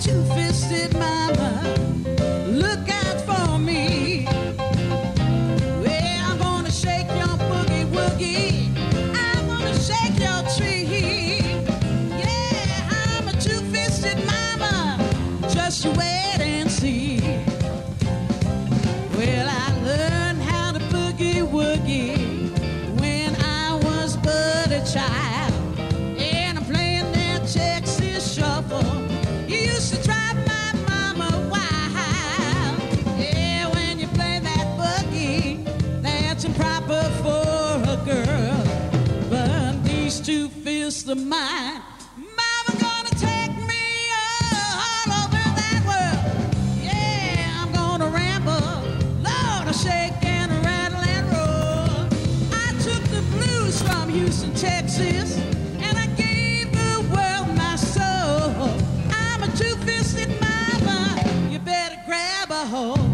two-fisted mama, look out for me. Well, I'm gonna shake your boogie woogie, I'm gonna shake your tree. Yeah, I'm a two-fisted mama, just you wait and see. Well, I learned how to boogie woogie when I was but a child, and I'm playing that Texas shuffle. You used to drive my mama wild. Yeah, when you play that boogie, that's improper for a girl. But these two fists of mine, mama gonna take me all over that world. Yeah, I'm gonna ramble, Lord, I shake and rattle and roll. I took the blues from Houston, Texas, and I gave the world my soul. I'm a two-fisted mama, you better grab a hold.